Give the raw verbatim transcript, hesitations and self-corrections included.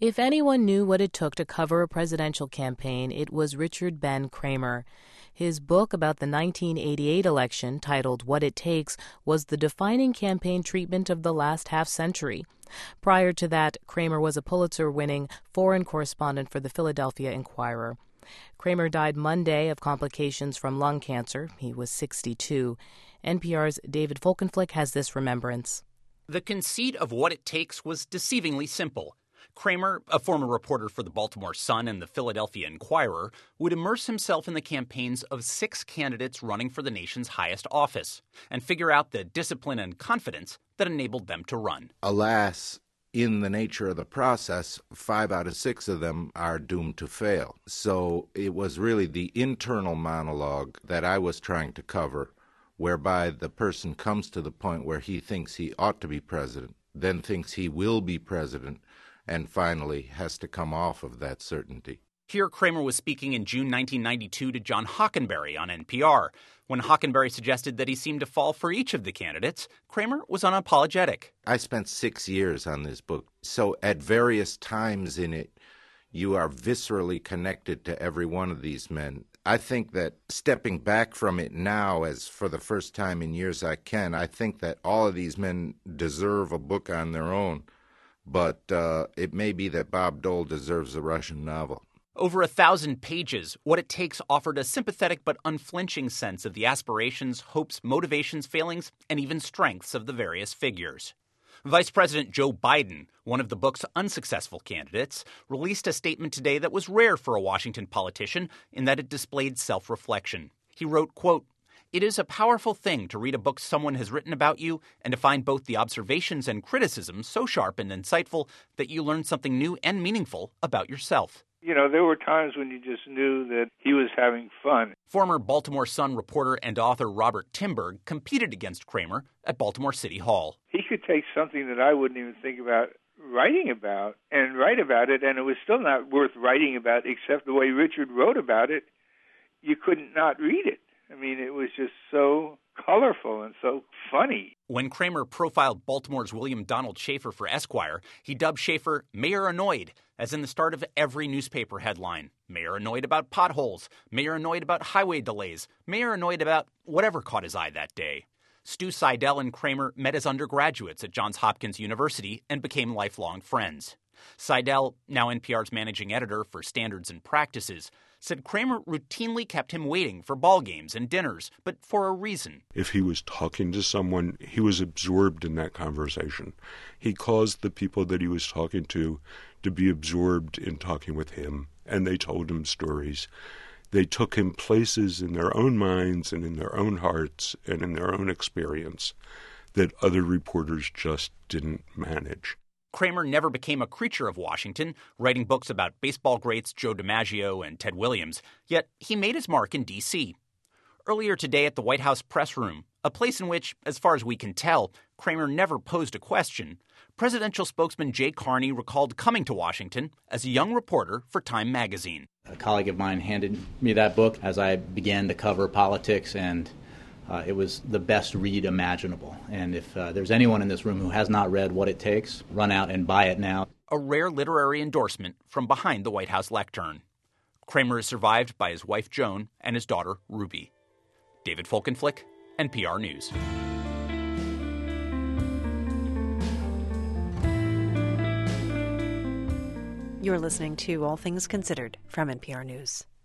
If anyone knew what it took to cover a presidential campaign, it was Richard Ben Cramer. His book about the nineteen eighty-eight election, titled What It Takes, was the defining campaign treatment of the last half-century. Prior to that, Cramer was a Pulitzer-winning foreign correspondent for the Philadelphia Inquirer. Cramer died Monday of complications from lung cancer. He was sixty-two. N P R's David Folkenflik has this remembrance. The conceit of What It Takes was deceivingly simple. Cramer, a former reporter for the Baltimore Sun and the Philadelphia Inquirer, would immerse himself in the campaigns of six candidates running for the nation's highest office and figure out the discipline and confidence that enabled them to run. Alas, in the nature of the process, five out of six of them are doomed to fail. So it was really the internal monologue that I was trying to cover, whereby the person comes to the point where he thinks he ought to be president, then thinks he will be president, and finally has to come off of that certainty. Here, Cramer was speaking in June nineteen ninety-two to John Hockenberry on N P R. When Hockenberry suggested that he seemed to fall for each of the candidates, Cramer was unapologetic. I spent six years on this book, so at various times in it, you are viscerally connected to every one of these men. I think that stepping back from it now, as for the first time in years I can, I think that all of these men deserve a book on their own. But uh, it may be that Bob Dole deserves a Russian novel. Over a thousand pages, What It Takes offered a sympathetic but unflinching sense of the aspirations, hopes, motivations, failings, and even strengths of the various figures. Vice President Joe Biden, one of the book's unsuccessful candidates, released a statement today that was rare for a Washington politician in that it displayed self-reflection. He wrote, quote, "It is a powerful thing to read a book someone has written about you and to find both the observations and criticisms so sharp and insightful that you learn something new and meaningful about yourself." You know, there were times when you just knew that he was having fun. Former Baltimore Sun reporter and author Robert Timberg competed against Cramer at Baltimore City Hall. He could take something that I wouldn't even think about writing about and write about it, and it was still not worth writing about, except the way Richard wrote about it. You couldn't not read it. I mean, it was just so colorful and so funny. When Cramer profiled Baltimore's William Donald Schaefer for Esquire, he dubbed Schaefer Mayor Annoyed, as in the start of every newspaper headline. Mayor annoyed about potholes, Mayor annoyed about highway delays, Mayor annoyed about whatever caught his eye that day. Stu Seidel and Cramer met as undergraduates at Johns Hopkins University and became lifelong friends. Seidel, now N P R's managing editor for Standards and Practices, said Cramer routinely kept him waiting for ball games and dinners, but for a reason. If he was talking to someone, he was absorbed in that conversation. He caused the people that he was talking to to be absorbed in talking with him, and they told him stories. They took him places in their own minds and in their own hearts and in their own experience that other reporters just didn't manage. Cramer never became a creature of Washington, writing books about baseball greats Joe DiMaggio and Ted Williams, yet he made his mark in D C Earlier today at the White House press room, a place in which, as far as we can tell, Cramer never posed a question, presidential spokesman Jay Carney recalled coming to Washington as a young reporter for Time magazine. A colleague of mine handed me that book as I began to cover politics, and Uh, it was the best read imaginable. And if uh, there's anyone in this room who has not read What It Takes, run out and buy it now. A rare literary endorsement from behind the White House lectern. Cramer is survived by his wife Joan and his daughter Ruby. David Folkenflik, N P R News. You're listening to All Things Considered from N P R News.